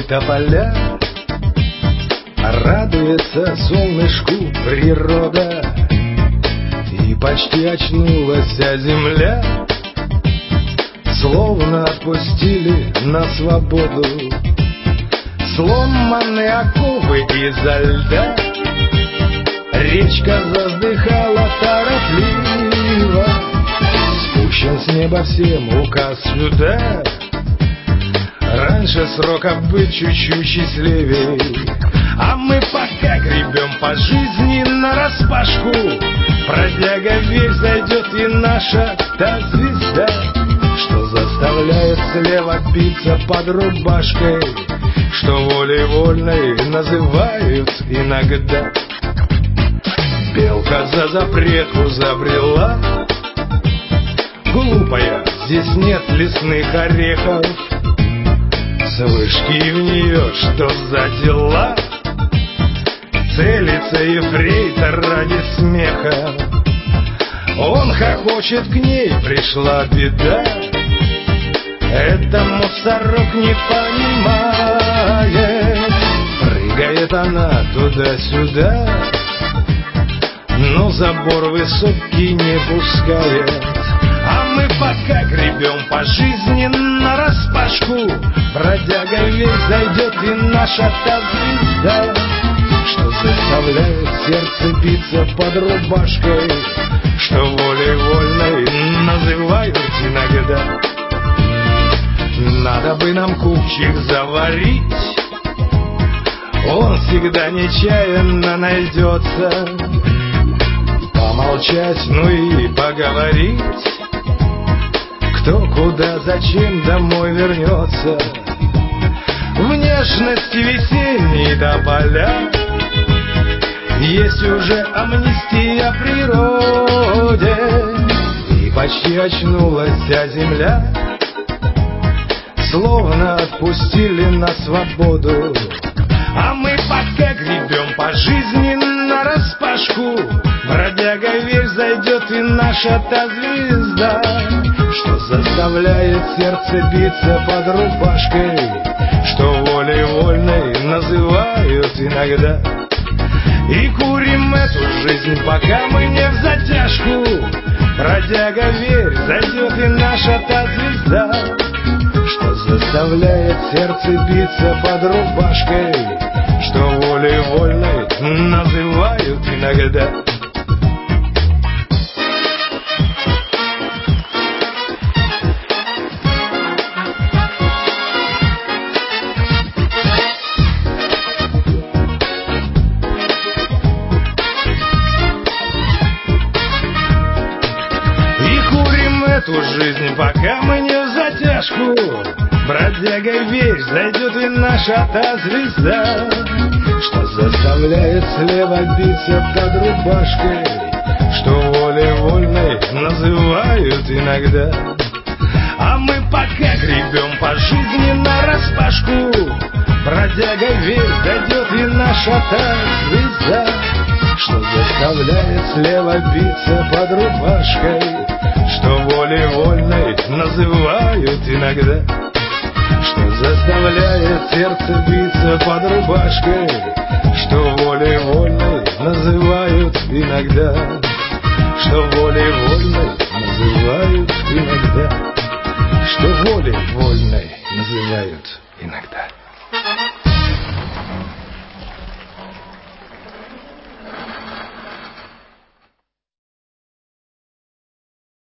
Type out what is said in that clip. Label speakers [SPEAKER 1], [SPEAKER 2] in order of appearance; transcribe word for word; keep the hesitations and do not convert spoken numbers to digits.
[SPEAKER 1] тополя, радуется солнышку природа, и почти очнулась земля, словно отпустили на свободу сломанные оковы изо льда. Речка вздыхала торопливо, спущен с неба всем указ сюда. Раньше срока быть чуть-чуть счастливей, а мы пока гребем по жизни нараспашку. Бродяга, верь, зайдет и наша та звезда, что заставляет слева биться под рубашкой, что волей вольной называют иногда. Белка за запретку забрела, глупая, здесь нет лесных орехов. С вышки в нее что за дела? Целится ефрейтор ради смеха. Он хохочет, к ней пришла беда. Это мусорок не понимает. Прыгает она туда-сюда, но забор высокий не пускает. А мы пока гребем по жизни нараспашку. Бродяга весь зайдет и наша та звезда, что заставляет сердце биться под рубашкой, что волей вольной называют иногда. Надо бы нам купчик заварить, он всегда нечаянно найдется. Помолчать, ну и поговорить, кто куда, зачем домой вернется. Внешности весенней тополя, есть уже амнистия природе, и почти очнулась вся земля, словно отпустили на свободу. А мы пока гребем по жизни нараспашку. Бродяга, верь, зайдет и наша та звезда, что заставляет сердце биться под рубашкой, что волей вольной называют иногда. И курим эту жизнь, пока мы не в затяжку. Бродяга, верь, зайдет и наша та звезда, что заставляет сердце биться под рубашкой, что волей вольной называют иногда. Эту жизнь, пока мы не в затяжку. Бродяга, верь, зайдет и наша та звезда, что заставляет слева биться под рубашкой, что волей вольной называют иногда. А мы пока гребем по жизни нараспашку. Бродяга, верь, зайдет и наша та звезда, что заставляет слева биться под рубашкой, что волей вольной называют иногда, что заставляет сердце биться под рубашкой, что волей вольной называют иногда, что волей вольной называют иногда, что волей вольной называют иногда.